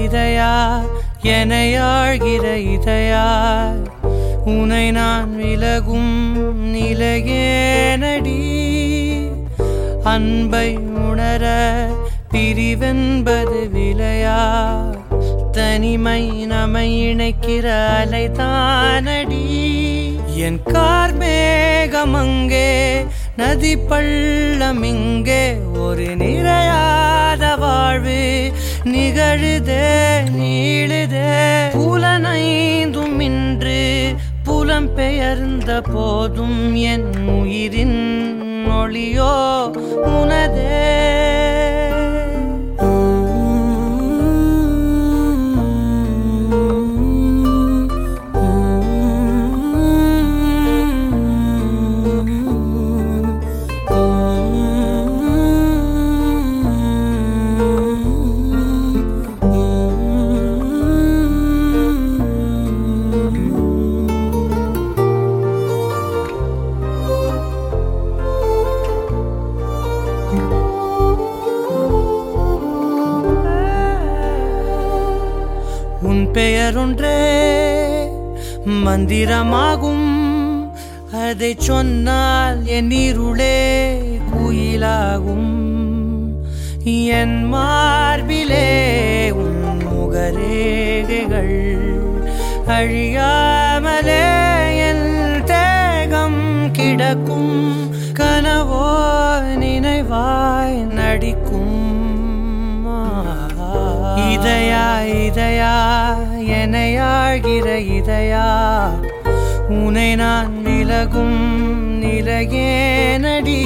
இதயா எனையாழ்கிற இதயா உனை நான் விலகும் நிலையேனடி அன்பை உணர பிரிவென்பது விலையா தனிமை நம்மை இணைக்கிற அலைதானடி என் கார்மேகம் அங்கே நதி பள்ளம் இங்கே ஒரு நிறையாத வாழ்வு நிகழுதே நீளுதே புலனைந்தும் இன்று புலம் பெயர்ந்த போதும் என் உயிரின் ஒளியோ உனதே உன் பெயர் ஒன்றே மந்திரமாகும் அதை சொன்னால் என் இருளே குயிலாகும் என் மார்பிலே உன் முகரேகைகள் அழியாமலே என் தேகம் கிடக்கும் கனவோ நினைவாய் நடிக்கும் இதயா இதயா எனையாழ்கிற இதயா உனை நான் விலகும் நிலையேனடி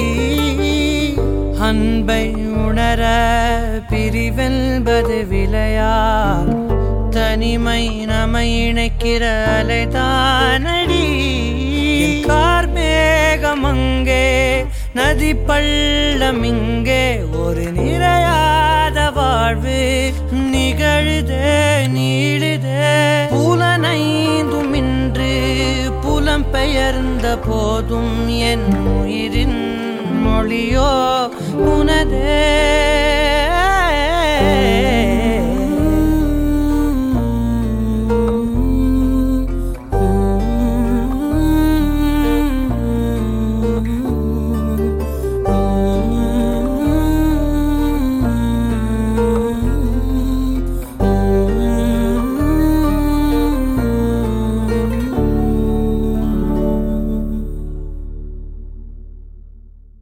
அன்பை உணர பிரிவென்பது விலையா தனிமை நம்மை இணைக்கிற அலைதானடி கார்மேகம் அங்கே நதி பள்ளம் இங்கே ஒரு நிறையாத வாழ்வு நிகழுதே நீளுதே புலனைந்தும் இன்று புலம் பெயர்ந்த போதும் என் உயிரின் மொழியோ உனதே